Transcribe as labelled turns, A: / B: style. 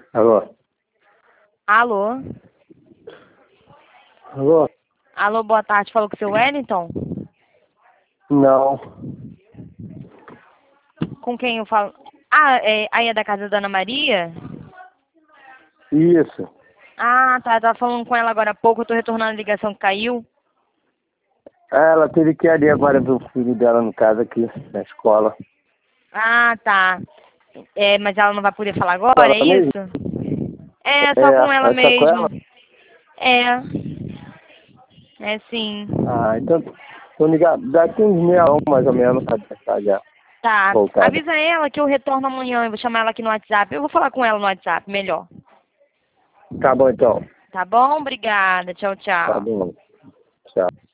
A: Alô?
B: Alô?
A: Alô?
B: Alô, boa tarde. Falou com o seu Wellington?
A: Não.
B: Com quem eu falo? Ah, aí é da casa da Ana Maria?
A: Isso.
B: Ah, tá. Eu tava falando com ela agora há pouco. Eu tô retornando a ligação que caiu.
A: Ela teve que ir ali agora ver o filho dela no caso aqui, na escola.
B: Ah, tá. Mas ela não vai poder falar agora,
A: Ela
B: é
A: mesmo?
B: isso? É, só com ela
A: Vai ficar com
B: mesmo.
A: ela?
B: É. É sim.
A: Ah, então, vou ligar daqui uns meia hora, mais ou menos, pra estar já
B: Tá.
A: voltada.
B: Avisa ela que eu retorno amanhã. Eu vou chamar ela aqui no WhatsApp. Eu vou falar com ela no WhatsApp, melhor.
A: Tá bom, então.
B: Tá bom? Obrigada. Tchau,
A: Tá
B: tchau.
A: bom. Tchau.